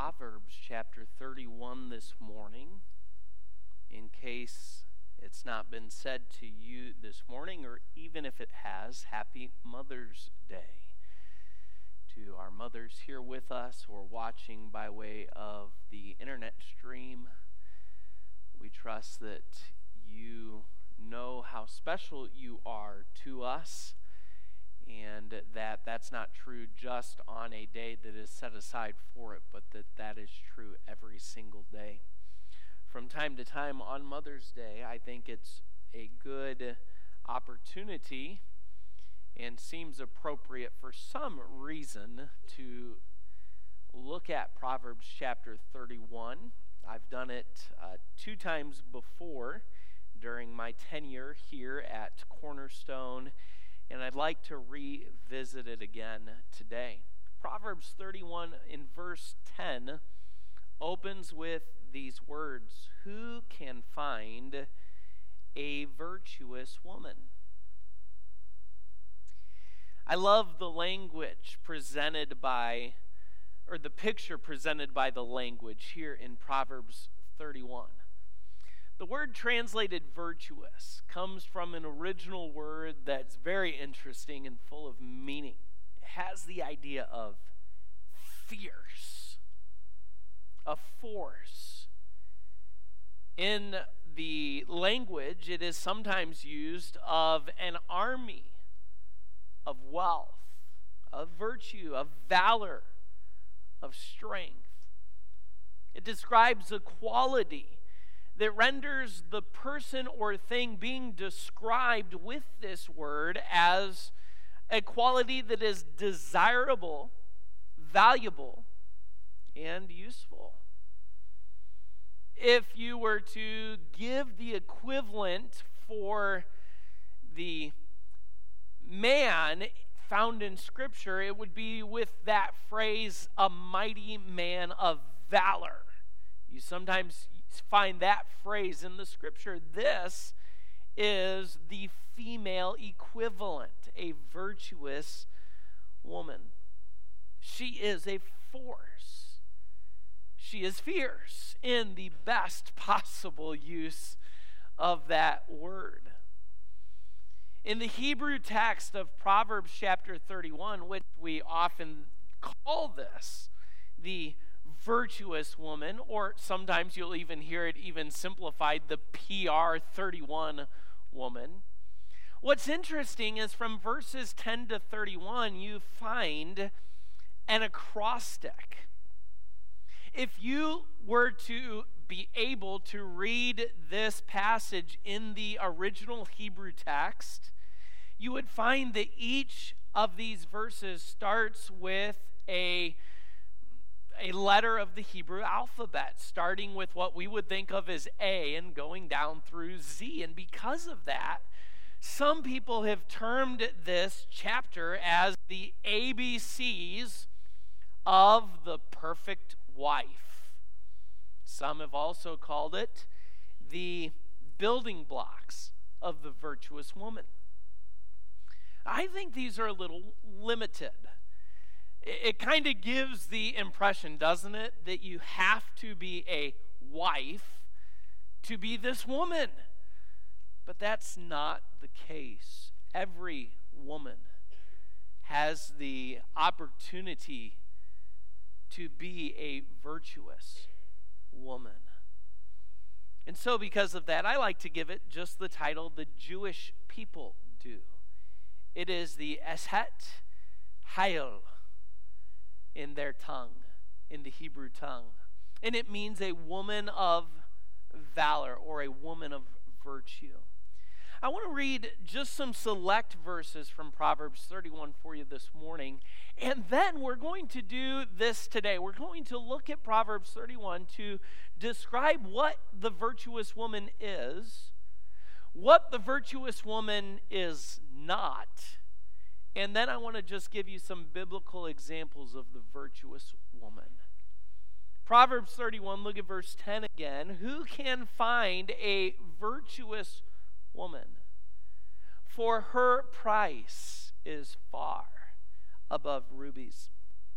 Proverbs chapter 31 this morning. In case it's not been said to you this morning, or even if it has, happy Mother's Day to our mothers here with us or watching by way of the internet stream. We trust that you know how special you are to us, and that that's not true just on a day that is set aside for it, but that is true every single day. From time to time on Mother's Day, I think it's a good opportunity and seems appropriate for some reason to look at Proverbs chapter 31. I've done it 2 times before during my tenure here at Cornerstone, and I'd like to revisit it again today. Proverbs 31 in verse 10 opens with these words, "Who can find a virtuous woman?" I love the language presented by, or the picture presented by the language here in Proverbs 31. The word translated virtuous comes from an original word that's very interesting and full of meaning. It has the idea of fierce, of force. In the language, it is sometimes used of an army, of wealth, of virtue, of valor, of strength. It describes a quality that renders the person or thing being described with this word as a quality that is desirable, valuable, and useful. If you were to give the equivalent for the man found in Scripture, it would be with that phrase, a mighty man of valor. You sometimes find that phrase in the Scripture. This is the female equivalent, a virtuous woman. She is a force. She is fierce in the best possible use of that word. In the Hebrew text of Proverbs chapter 31, which we often call this the virtuous woman, or sometimes you'll even hear it even simplified, the PR 31 woman. What's interesting is from verses 10 to 31, you find an acrostic. If you were to be able to read this passage in the original Hebrew text, you would find that each of these verses starts with a letter of the Hebrew alphabet, starting with what we would think of as A and going down through Z. And because of that, some people have termed this chapter as the ABCs of the perfect wife. Some have also called it the building blocks of the virtuous woman. I think these are a little limited. It kind of gives the impression, doesn't it, that you have to be a wife to be this woman. But that's not the case. Every woman has the opportunity to be a virtuous woman. And so because of that, I like to give it just the title the Jewish people do. It is the Eshet Hayil in their tongue, in the Hebrew tongue. And it means a woman of valor or a woman of virtue. I want to read just some select verses from Proverbs 31 for you this morning. And then we're going to do this today. We're going to look at Proverbs 31 to describe what the virtuous woman is, what the virtuous woman is not, and then I want to just give you some biblical examples of the virtuous woman. Proverbs 31, look at verse 10 again. Who can find a virtuous woman? For her price is far above rubies.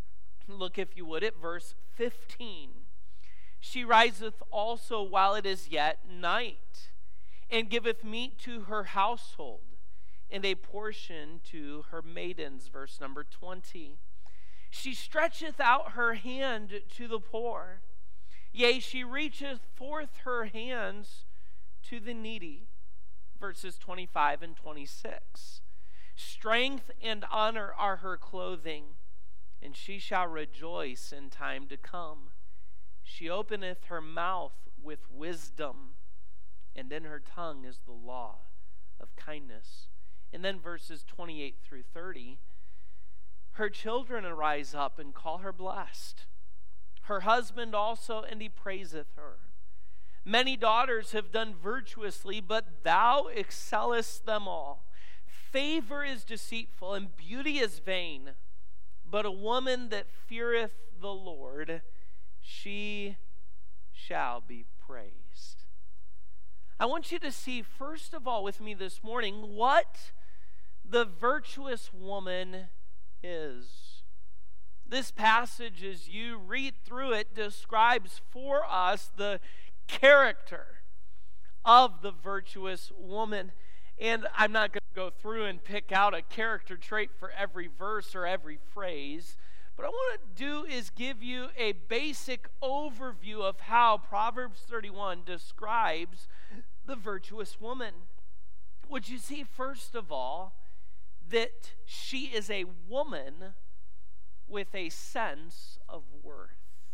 Look, if you would, at verse 15. She riseth also while it is yet night, and giveth meat to her household, and a portion to her maidens. Verse number 20. She stretcheth out her hand to the poor. Yea, she reacheth forth her hands to the needy. Verses 25 and 26. Strength and honor are her clothing, and she shall rejoice in time to come. She openeth her mouth with wisdom, and in her tongue is the law of kindness. And then verses 28 through 30. Her children arise up and call her blessed. Her husband also, and he praiseth her. Many daughters have done virtuously, but thou excellest them all. Favor is deceitful, and beauty is vain. But a woman that feareth the Lord, she shall be praised. I want you to see, first of all, with me this morning, what the virtuous woman is. This passage, as you read through it, describes for us the character of the virtuous woman. And I'm not going to go through and pick out a character trait for every verse or every phrase. What I want to do is give you a basic overview of how Proverbs 31 describes the virtuous woman. Would you see, first of all, that she is a woman with a sense of worth.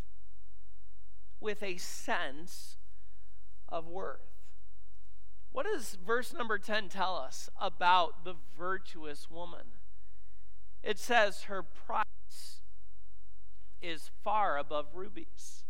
With a sense of worth. What does verse number 10 tell us about the virtuous woman? It says her price is far above rubies.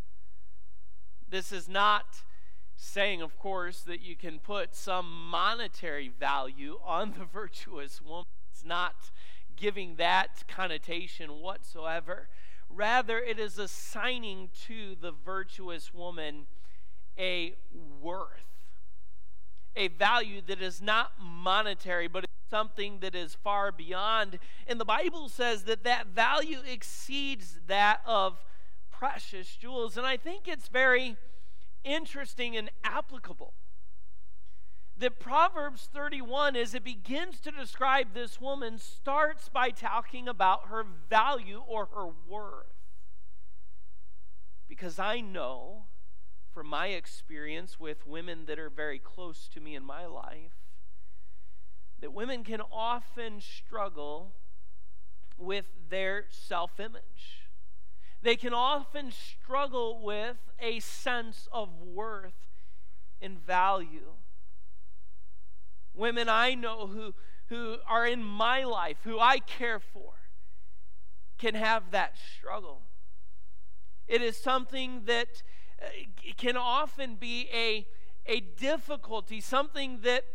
This is not saying, of course, that you can put some monetary value on the virtuous woman. It's not giving that connotation whatsoever. Rather, it is assigning to the virtuous woman a worth, a value that is not monetary, but it's something that is far beyond. And the Bible says that that value exceeds that of precious jewels. And I think it's very interesting and applicable that Proverbs 31, as it begins to describe this woman, starts by talking about her value or her worth. Because I know from my experience with women that are very close to me in my life, that women can often struggle with their self-image. They can often struggle with a sense of worth and value. Women I know who are in my life, who I care for, can have that struggle. It is something that can often be a difficulty, something that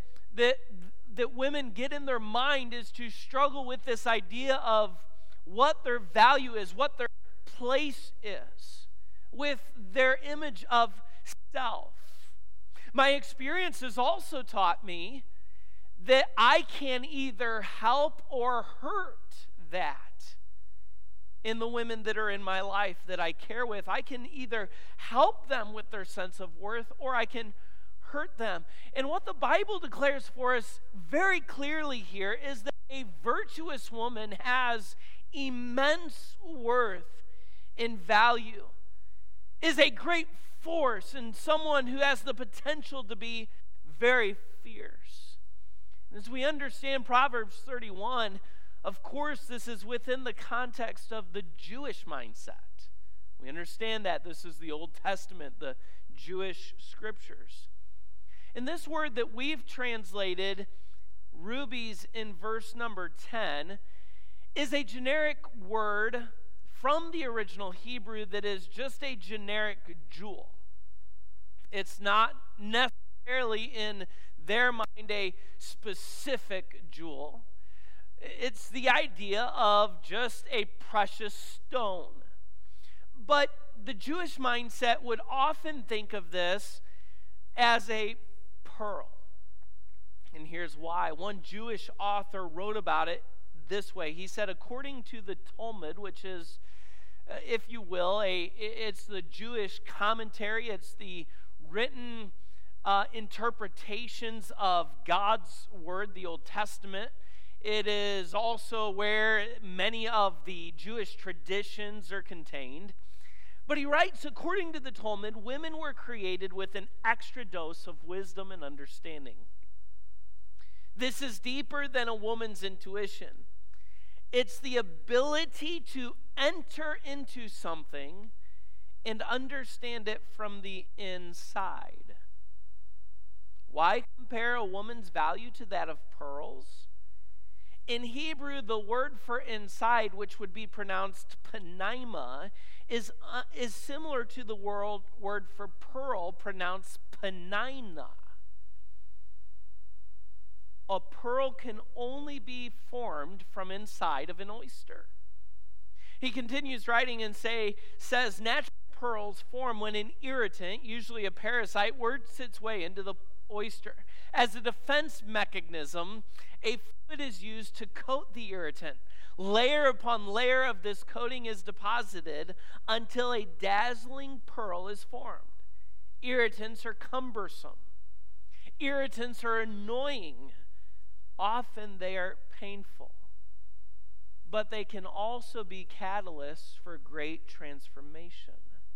women get in their mind, is to struggle with this idea of what their value is, what their place is, with their image of self. My experience has also taught me that I can either help or hurt that in the women that are in my life that I care with. I can either help them with their sense of worth, or I can hurt them. And what the Bible declares for us very clearly here is that a virtuous woman has immense worth and value, is a great force, and someone who has the potential to be very fierce. And as we understand Proverbs 31, of course, this is within the context of the Jewish mindset. We understand that this is the Old Testament, the Jewish scriptures. And this word that we've translated, rubies, in verse number 10, is a generic word from the original Hebrew that is just a generic jewel. It's not necessarily in their mind a specific jewel. It's the idea of just a precious stone. But the Jewish mindset would often think of this as a pearl. And here's why. One Jewish author wrote about it this way. He said, according to the Talmud, which is if you will, it's the Jewish commentary. It's the written interpretations of God's word, the Old Testament. It is also where many of the Jewish traditions are contained. But he writes, according to the Talmud, women were created with an extra dose of wisdom and understanding. This is deeper than a woman's intuition. It's the ability to enter into something and understand it from the inside. Why compare a woman's value to that of pearls? In Hebrew, the word for inside, which would be pronounced panaima, is similar to the word for pearl, pronounced panina. A pearl can only be formed from inside of an oyster. He continues writing and says, natural pearls form when an irritant, usually a parasite, works its way into the oyster. As a defense mechanism, a fluid is used to coat the irritant. Layer upon layer of this coating is deposited until a dazzling pearl is formed. Irritants are cumbersome. Irritants are annoying. Often they are painful. But they can also be catalysts for great transformation.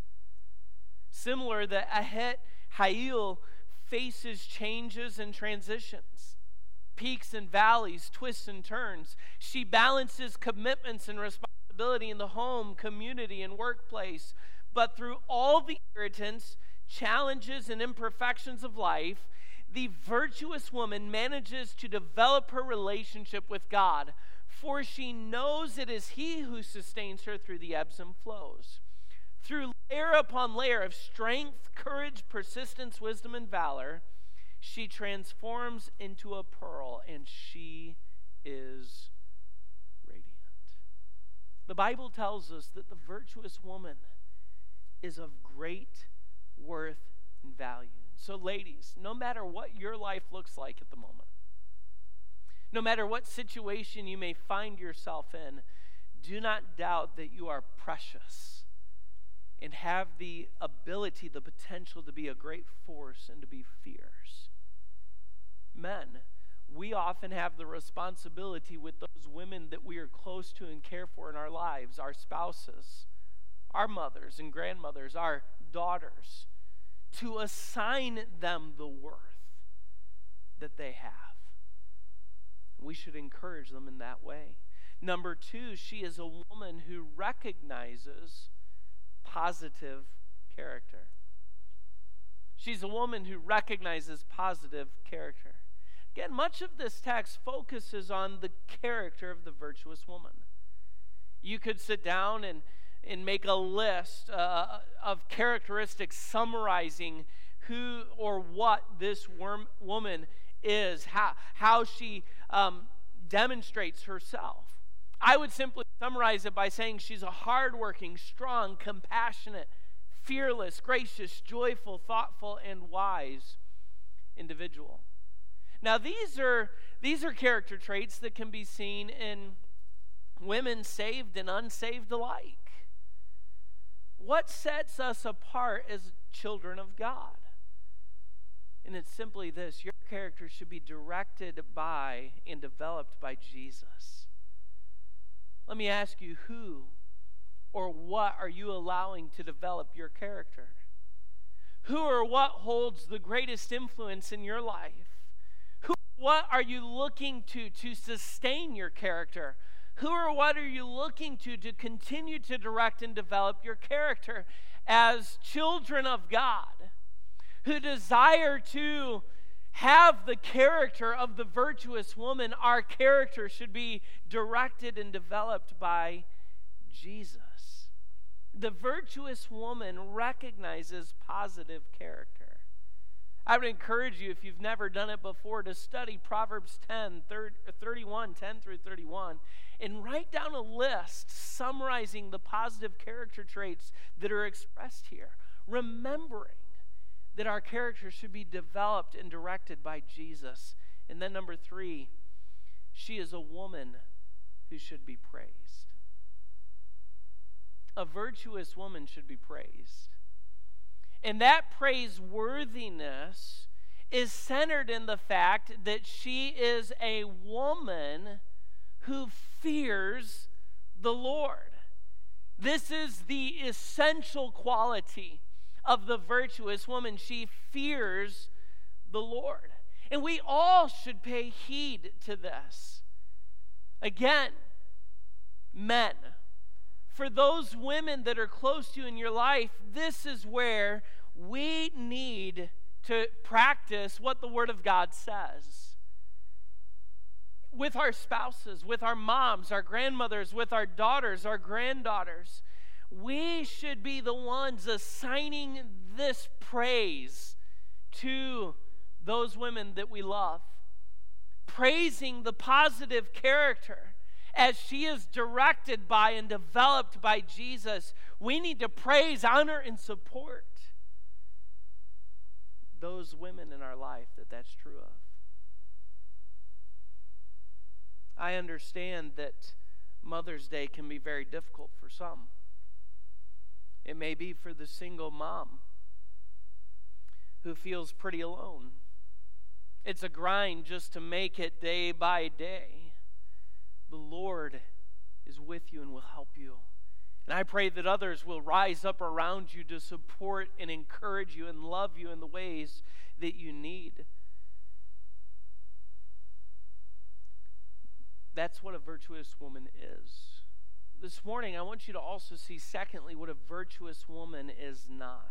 Similar, the Ahet Hayil faces changes and transitions, peaks and valleys, twists and turns. She balances commitments and responsibility in the home, community, and workplace. But through all the irritants, challenges, and imperfections of life, the virtuous woman manages to develop her relationship with God, for she knows it is He who sustains her through the ebbs and flows. Through layer upon layer of strength, courage, persistence, wisdom, and valor, she transforms into a pearl, and she is radiant. The Bible tells us that the virtuous woman is of great worth and value. So ladies, no matter what your life looks like at the moment, no matter what situation you may find yourself in, do not doubt that you are precious and have the ability, the potential to be a great force and to be fierce. Men, we often have the responsibility with those women that we are close to and care for in our lives, our spouses, our mothers and grandmothers, our daughters, to assign them the worth that they have. We should encourage them in that way. Number two, she is a woman who recognizes positive character. She's a woman who recognizes positive character. Again, much of this text focuses on the character of the virtuous woman. You could sit down and make a list of characteristics summarizing who or what this woman is, how she demonstrates herself. I would simply summarize it by saying she's a hardworking, strong, compassionate, fearless, gracious, joyful, thoughtful, and wise individual. Now, these are character traits that can be seen in women saved and unsaved alike. What sets us apart as children of God? And it's simply this: your character should be directed by and developed by Jesus. Let me ask you, who or what are you allowing to develop your character? Who or what holds the greatest influence in your life? Who or what are you looking to sustain your character? Who or what are you looking to continue to direct and develop your character? As children of God who desire to have the character of the virtuous woman, our character should be directed and developed by Jesus. The virtuous woman recognizes positive character. I would encourage you, if you've never done it before, to study Proverbs 10 through 31, and write down a list summarizing the positive character traits that are expressed here, remembering that our character should be developed and directed by Jesus. And then number 3, she is a woman who should be praised. a virtuous woman should be praised. And that praiseworthiness is centered in the fact that she is a woman who fears the Lord. This is the essential quality of the virtuous woman. She fears the Lord. And we all should pay heed to this. Again, men, for those women that are close to you in your life, this is where we need to practice what the Word of God says. With our spouses, with our moms, our grandmothers, with our daughters, our granddaughters, we should be the ones assigning this praise to those women that we love. Praising the positive character as she is directed by and developed by Jesus. We need to praise, honor, and support those women in our life that's true of. I understand that Mother's Day can be very difficult for some. It may be for the single mom who feels pretty alone. It's a grind just to make it day by day. The Lord is with you and will help you. And I pray that others will rise up around you to support and encourage you and love you in the ways that you need. That's what a virtuous woman is. This morning, I want you to also see, secondly, what a virtuous woman is not.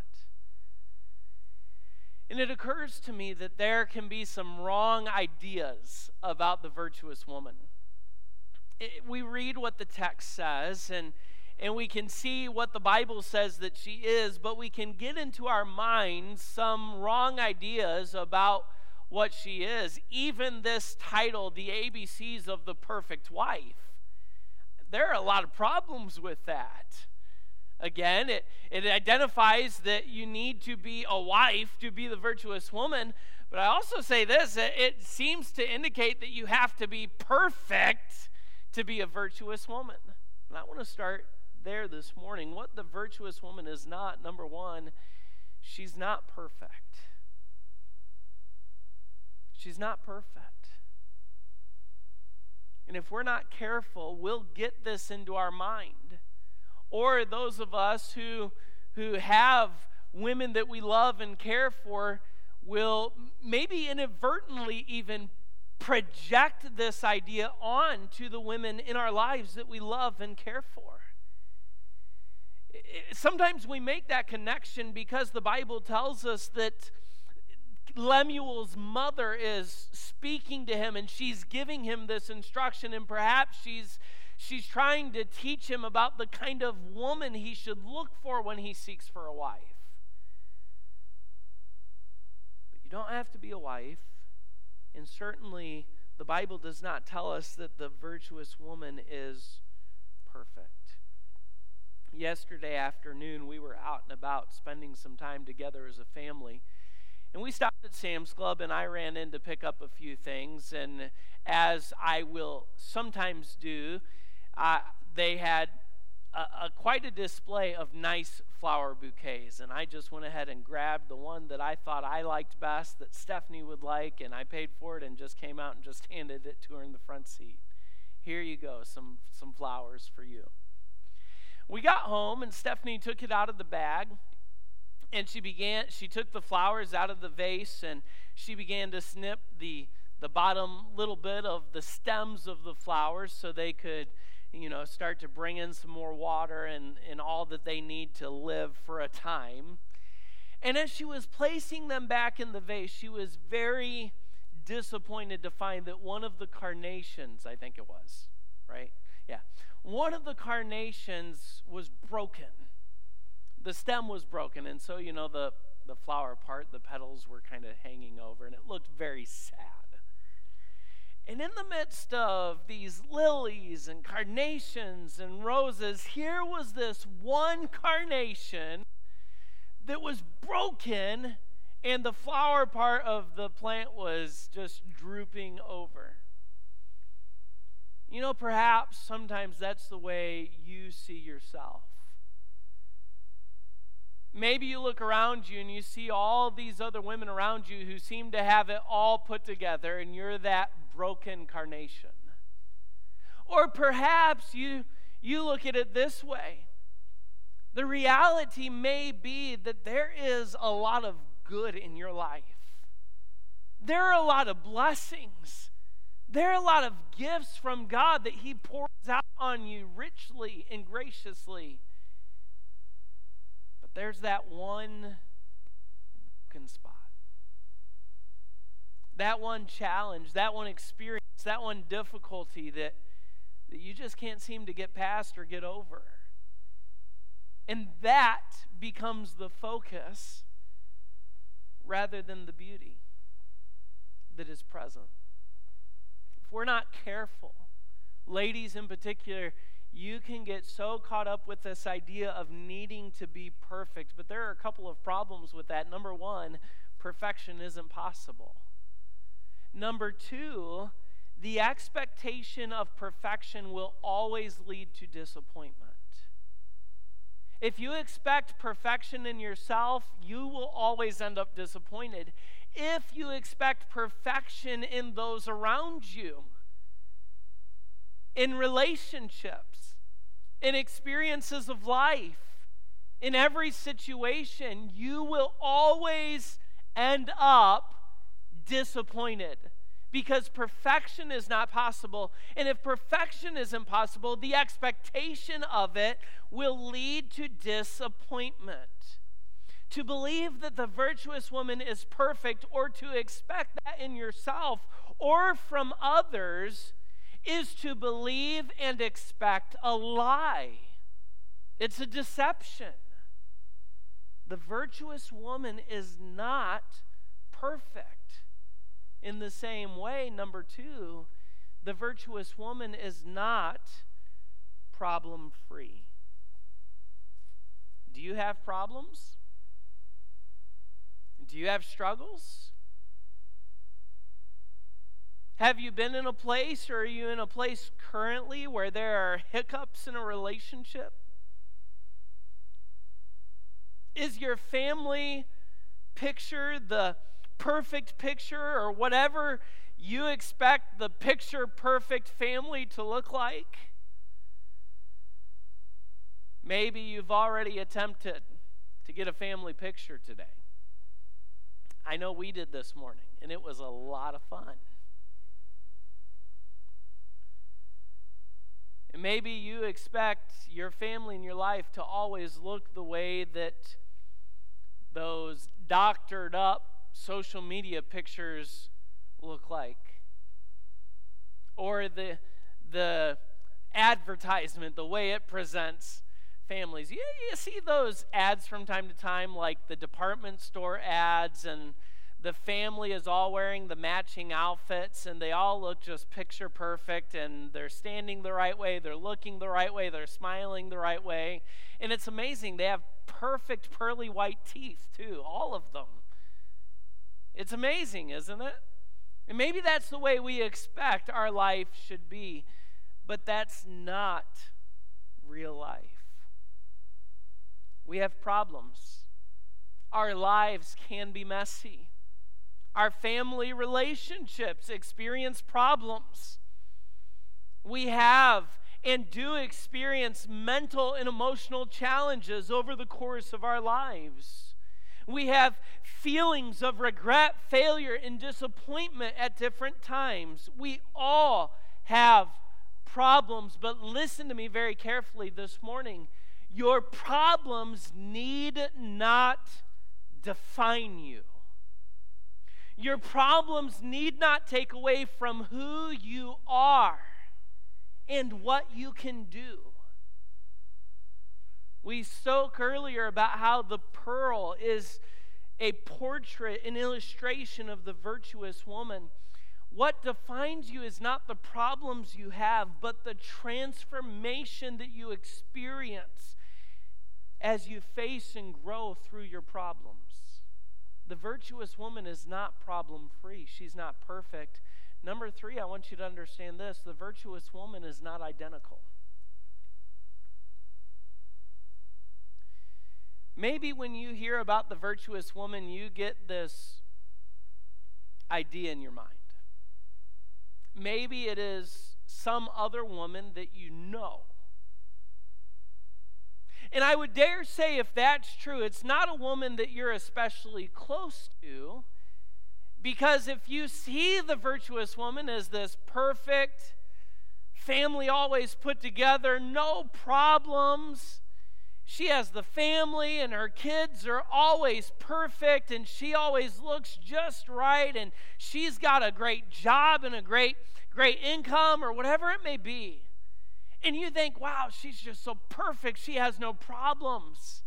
And it occurs to me that there can be some wrong ideas about the virtuous woman. We read what the text says, and we can see what the Bible says that she is, but we can get into our minds some wrong ideas about what she is. Even this title, The ABCs of the Perfect Wife, there are a lot of problems with that. Again, it identifies that you need to be a wife to be the virtuous woman, but I also say this, it seems to indicate that you have to be perfect to be a virtuous woman. And I want to start there this morning. What the virtuous woman is not, number one, she's not perfect. She's not perfect. And if we're not careful, we'll get this into our mind. Or those of us who have women that we love and care for will maybe inadvertently even project this idea on to the women in our lives that we love and care for. Sometimes we make that connection because the Bible tells us that Lemuel's mother is speaking to him and she's giving him this instruction, and perhaps she's trying to teach him about the kind of woman he should look for when he seeks for a wife. But you don't have to be a wife, and certainly the Bible does not tell us that the virtuous woman is perfect. Yesterday afternoon, we were out and about spending some time together as a family. And we stopped at Sam's Club, and I ran in to pick up a few things. And as I will sometimes do, they had quite a display of nice flower bouquets. And I just went ahead and grabbed the one that I thought I liked best, that Stephanie would like, and I paid for it and just came out and just handed it to her in the front seat. Here you go, some flowers for you. We got home, and Stephanie took it out of the bag. And she took the flowers out of the vase, and she began to snip the bottom little bit of the stems of the flowers so they could, start to bring in some more water and all that they need to live for a time. And as she was placing them back in the vase, she was very disappointed to find that one of the carnations, I think it was, right? Yeah. One of the carnations was broken. The stem was broken, and so, the flower part, the petals were kind of hanging over, and it looked very sad. And in the midst of these lilies and carnations and roses, here was this one carnation that was broken, and the flower part of the plant was just drooping over. Perhaps sometimes that's the way you see yourself. Maybe you look around you and you see all these other women around you who seem to have it all put together, and you're that broken carnation. Or perhaps you look at it this way. The reality may be that there is a lot of good in your life. There are a lot of blessings. There are a lot of gifts from God that He pours out on you richly and graciously. But there's that one broken spot. That one challenge, that one experience, that one difficulty that you just can't seem to get past or get over. And that becomes the focus rather than the beauty that is present. If we're not careful, ladies in particular, you can get so caught up with this idea of needing to be perfect, but there are a couple of problems with that. Number one, perfection isn't possible. Number two, the expectation of perfection will always lead to disappointment. If you expect perfection in yourself, you will always end up disappointed. If you expect perfection in those around you, in relationships, in experiences of life, in every situation, you will always end up disappointed. Because perfection is not possible. And if perfection isn't possible, the expectation of it will lead to disappointment. To believe that the virtuous woman is perfect, or to expect that in yourself or from others, is to believe and expect a lie. It's a deception. The virtuous woman is not perfect. In the same way, number two, the virtuous woman is not problem-free. Do you have problems? Do you have struggles? Have you been in a place, or are you in a place currently where there are hiccups in a relationship? Is your family picture the perfect picture, or whatever you expect the picture-perfect family to look like? Maybe you've already attempted to get a family picture today. I know we did this morning, and it was a lot of fun. And maybe you expect your family and your life to always look the way that those doctored up social media pictures look like. Or the advertisement, the way it presents families. You see those ads from time to time, like the department store ads, and the family is all wearing the matching outfits, and they all look just picture perfect, and they're standing the right way, they're looking the right way, they're smiling the right way. And it's amazing. They have perfect pearly white teeth too, all of them. It's amazing, isn't it? And maybe that's the way we expect our life should be, but that's not real life. We have problems. Our lives can be messy. Our family relationships experience problems. We have and do experience mental and emotional challenges over the course of our lives. We have feelings of regret, failure, and disappointment at different times. We all have problems, but listen to me very carefully this morning. Your problems need not define you. Your problems need not take away from who you are and what you can do. We spoke earlier about how the pearl is a portrait, an illustration of the virtuous woman. What defines you is not the problems you have, but the transformation that you experience as you face and grow through your problems. The virtuous woman is not problem-free. She's not perfect. Number three, I want you to understand this. The virtuous woman is not identical. Maybe when you hear about the virtuous woman, you get this idea in your mind. Maybe it is some other woman that you know. And I would dare say, if that's true, it's not a woman that you're especially close to, because if you see the virtuous woman as this perfect, family always put together, no problems, she has the family and her kids are always perfect and she always looks just right and she's got a great job and a great income or whatever it may be. And you think, wow, she's just so perfect. She has no problems.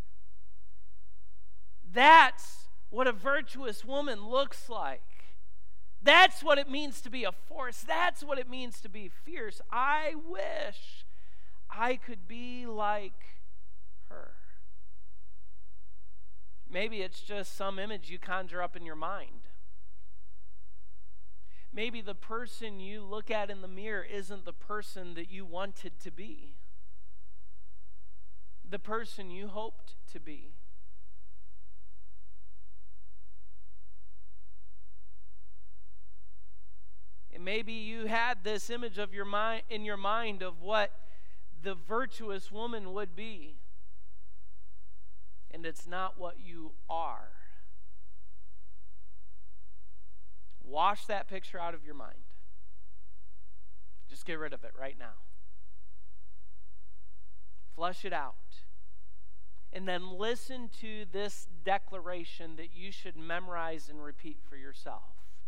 That's what a virtuous woman looks like. That's what it means to be a force. That's what it means to be fierce. I wish I could be like her. Maybe it's just some image you conjure up in your mind. Maybe the person you look at in the mirror isn't the person that you wanted to be, the person you hoped to be. And maybe you had this image of your mind in your mind of what the virtuous woman would be, and it's not what you are. Wash that picture out of your mind. Just get rid of it right now. Flush it out. And then listen to this declaration that you should memorize and repeat for yourself.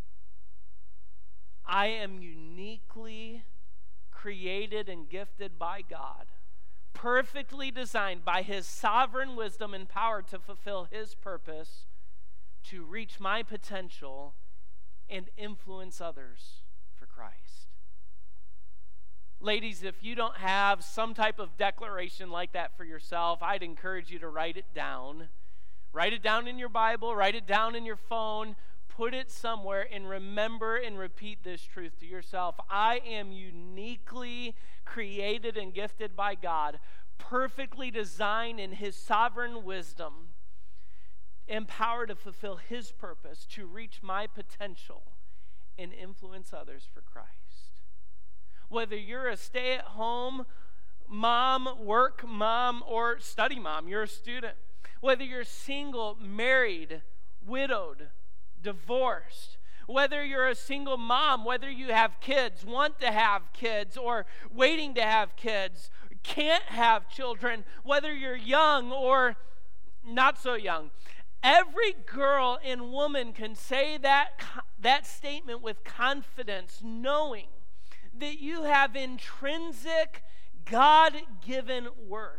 I am uniquely created and gifted by God, perfectly designed by His sovereign wisdom and power to fulfill His purpose, to reach my potential and influence others for Christ. Ladies, if you don't have some type of declaration like that for yourself, I'd encourage you to write it down. Write it down in your Bible, write it down in your phone, put it somewhere, and remember and repeat this truth to yourself. I am uniquely created and gifted by God, perfectly designed in His sovereign wisdom, empowered to fulfill His purpose, to reach my potential and influence others for Christ. Whether you're a stay-at-home mom, work mom, or study mom, you're a student. Whether you're single, married, widowed, divorced. Whether you're a single mom, whether you have kids, want to have kids, or waiting to have kids, can't have children, whether you're young or not so young. Every girl and woman can say that statement with confidence, knowing that you have intrinsic, God-given worth.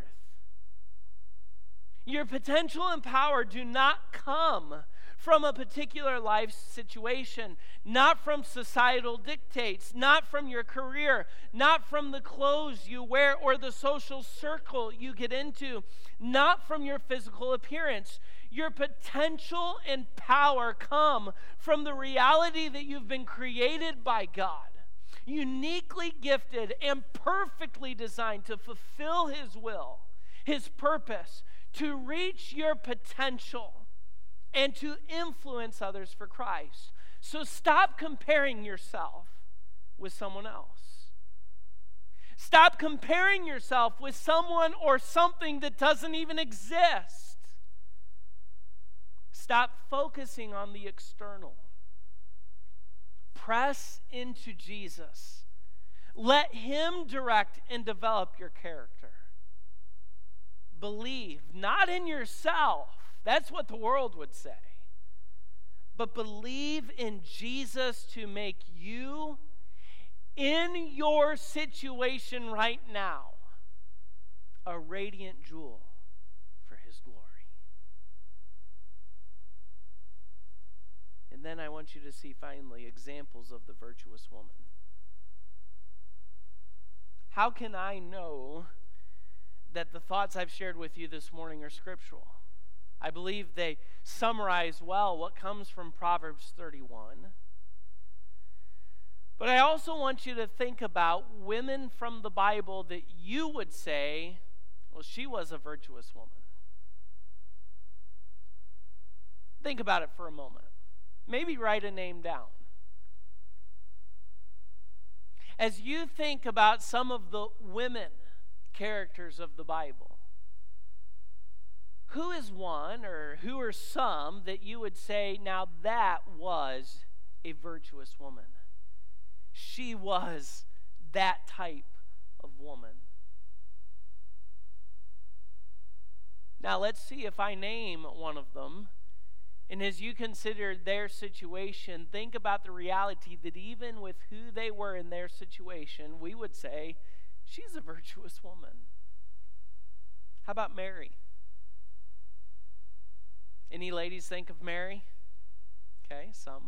Your potential and power do not come from a particular life situation, not from societal dictates, not from your career, not from the clothes you wear or the social circle you get into, not from your physical appearance. Your potential and power come from the reality that you've been created by God, uniquely gifted and perfectly designed to fulfill His will, His purpose, to reach your potential and to influence others for Christ. So stop comparing yourself with someone else. Stop comparing yourself with someone or something that doesn't even exist. Stop focusing on the external. Press into Jesus. Let Him direct and develop your character. Believe, not in yourself. That's what the world would say. But believe in Jesus to make you, in your situation right now, a radiant jewel for His glory. And then I want you to see finally examples of the virtuous woman. How can I know that the thoughts I've shared with you this morning are scriptural? I believe they summarize well what comes from Proverbs 31. But I also want you to think about women from the Bible that you would say, well, she was a virtuous woman. Think about it for a moment. Maybe write a name down. As you think about some of the women characters of the Bible, who is one or who are some that you would say, now that was a virtuous woman? She was that type of woman. Now let's see if I name one of them. And as you consider their situation, think about the reality that even with who they were in their situation, we would say, she's a virtuous woman. How about Mary? Any ladies think of Mary? Okay, some.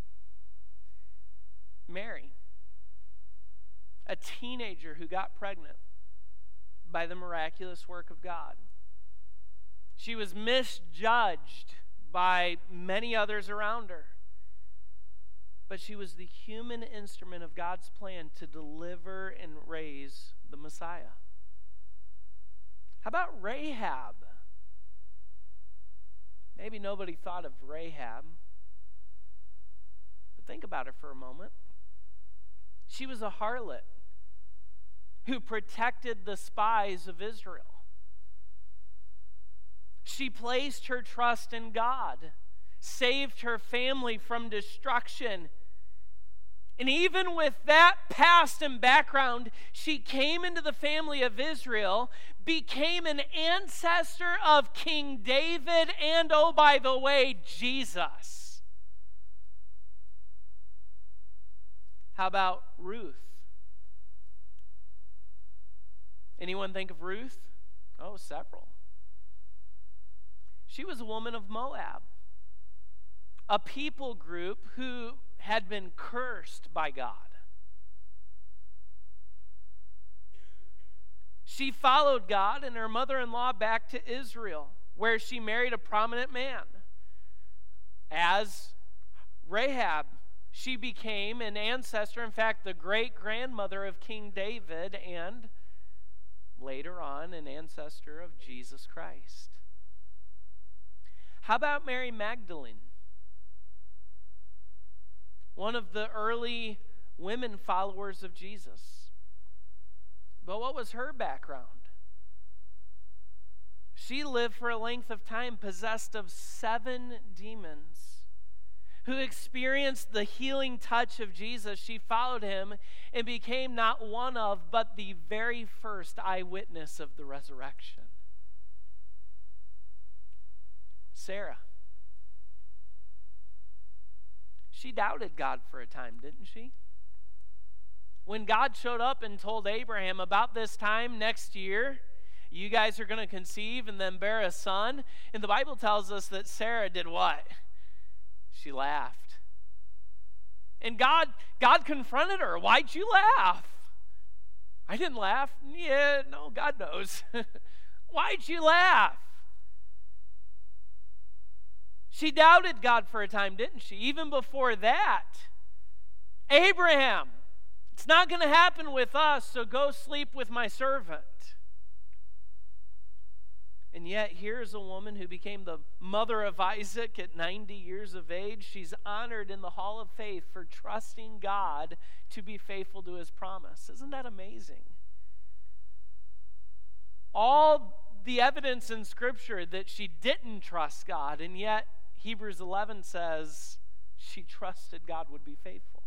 Mary, a teenager who got pregnant by the miraculous work of God. She was misjudged by many others around her, but she was the human instrument of God's plan to deliver and raise the Messiah. How about Rahab? Maybe nobody thought of Rahab, but think about her for a moment. She was a harlot who protected the spies of Israel. She placed her trust in God, saved her family from destruction. And even with that past and background, she came into the family of Israel, became an ancestor of King David, and oh, by the way, Jesus. How about Ruth? Anyone think of Ruth? Oh, several. She was a woman of Moab, a people group who had been cursed by God. She followed God and her mother-in-law back to Israel, where she married a prominent man. As Rahab, she became an ancestor, in fact, the great-grandmother of King David, and later on, an ancestor of Jesus Christ. How about Mary Magdalene? One of the early women followers of Jesus. But what was her background? She lived for a length of time possessed of 7 demons. Who experienced the healing touch of Jesus. She followed him and became not one of, but the very first eyewitness of the resurrection. Sarah. She doubted God for a time, didn't she? When God showed up and told Abraham, about this time next year, you guys are going to conceive and then bear a son. And the Bible tells us that Sarah did what? She laughed. And God confronted her. Why'd you laugh? I didn't laugh. Yeah, no, God knows. Why'd you laugh? She doubted God for a time, didn't she? Even before that, Abraham, it's not going to happen with us, so go sleep with my servant. And yet, here's a woman who became the mother of Isaac at 90 years of age. She's honored in the Hall of Faith for trusting God to be faithful to his promise. Isn't that amazing? All the evidence in Scripture that she didn't trust God, and yet Hebrews 11 says she trusted God would be faithful.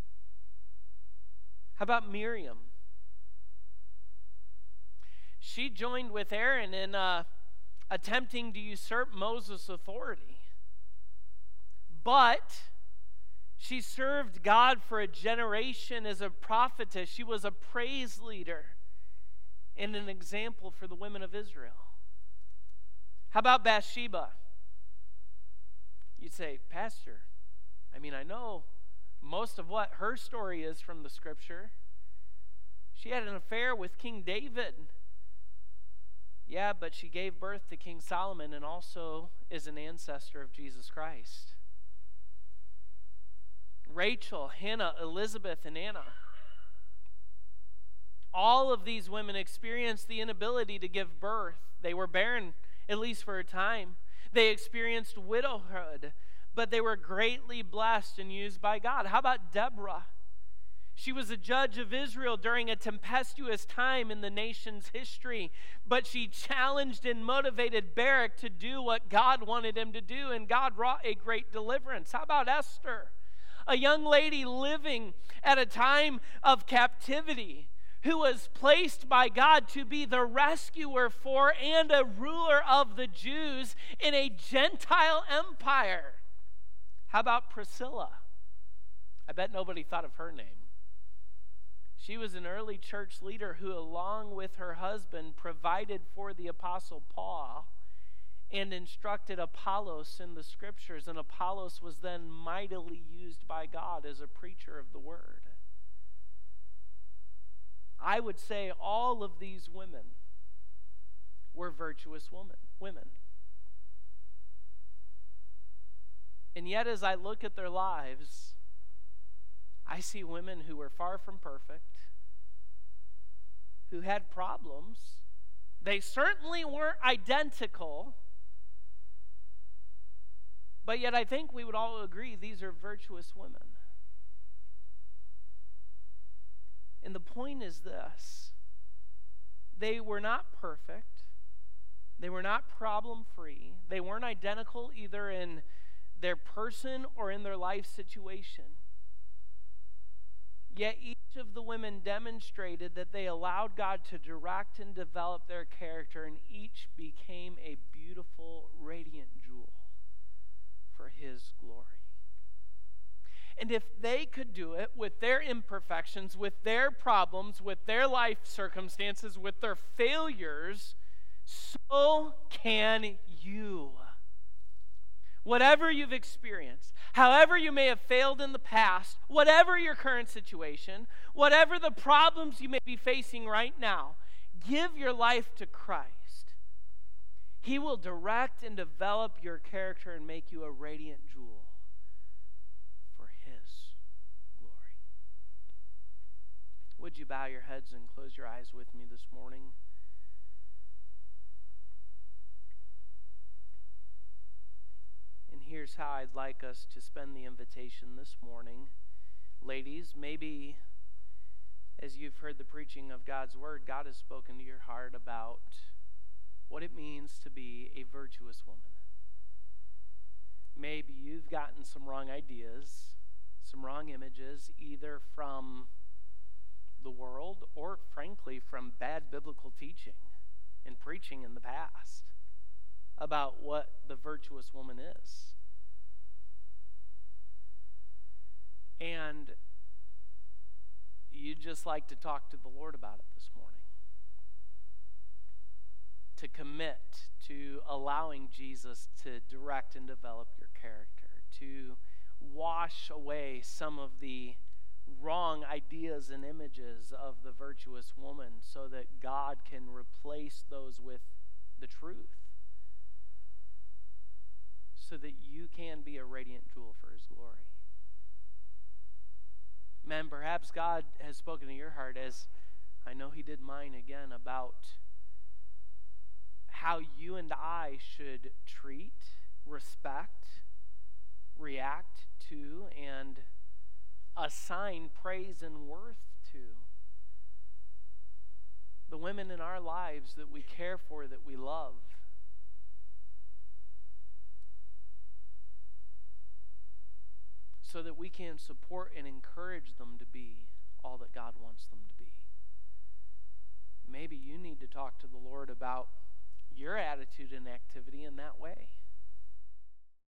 How about Miriam? She joined with Aaron in attempting to usurp Moses' authority. But she served God for a generation as a prophetess. She was a praise leader and an example for the women of Israel. How about Bathsheba? You'd say, Pastor, I know most of what her story is from the Scripture. She had an affair with King David. Yeah, but she gave birth to King Solomon and also is an ancestor of Jesus Christ. Rachel, Hannah, Elizabeth, and Anna. All of these women experienced the inability to give birth. They were barren, at least for a time. They experienced widowhood, but they were greatly blessed and used by God. How about Deborah? She was a judge of Israel during a tempestuous time in the nation's history, but she challenged and motivated Barak to do what God wanted him to do, and God wrought a great deliverance. How about Esther? A young lady living at a time of captivity who was placed by God to be the rescuer for and a ruler of the Jews in a Gentile empire. How about Priscilla? I bet nobody thought of her name. She was an early church leader who, along with her husband, provided for the Apostle Paul and instructed Apollos in the scriptures. And Apollos was then mightily used by God as a preacher of the word. I would say all of these women were virtuous women. And yet, as I look at their lives, I see women who were far from perfect, who had problems. They certainly weren't identical, but yet I think we would all agree these are virtuous women. And the point is this: they were not perfect. They were not problem-free. They weren't identical either in their person or in their life situation. Yet each of the women demonstrated that they allowed God to direct and develop their character, and each became a beautiful, radiant jewel for His glory. And if they could do it with their imperfections, with their problems, with their life circumstances, with their failures, so can you. Whatever you've experienced, however you may have failed in the past, whatever your current situation, whatever the problems you may be facing right now, give your life to Christ. He will direct and develop your character and make you a radiant jewel for His glory. Would you bow your heads and close your eyes with me this morning? And here's how I'd like us to spend the invitation this morning. Ladies, maybe as you've heard the preaching of God's word, God has spoken to your heart about what it means to be a virtuous woman. Maybe you've gotten some wrong ideas, some wrong images, either from the world or, frankly, from bad biblical teaching and preaching in the past about what the virtuous woman is. And you'd just like to talk to the Lord about it this morning. To commit to allowing Jesus to direct and develop your character. To wash away some of the wrong ideas and images of the virtuous woman so that God can replace those with the truth. So that you can be a radiant jewel for His glory. Men, perhaps God has spoken to your heart, as I know He did mine again, about how you and I should treat, respect, react to, and assign praise and worth to the women in our lives that we care for, that we love. So that we can support and encourage them to be all that God wants them to be. Maybe you need to talk to the Lord about your attitude and activity in that way.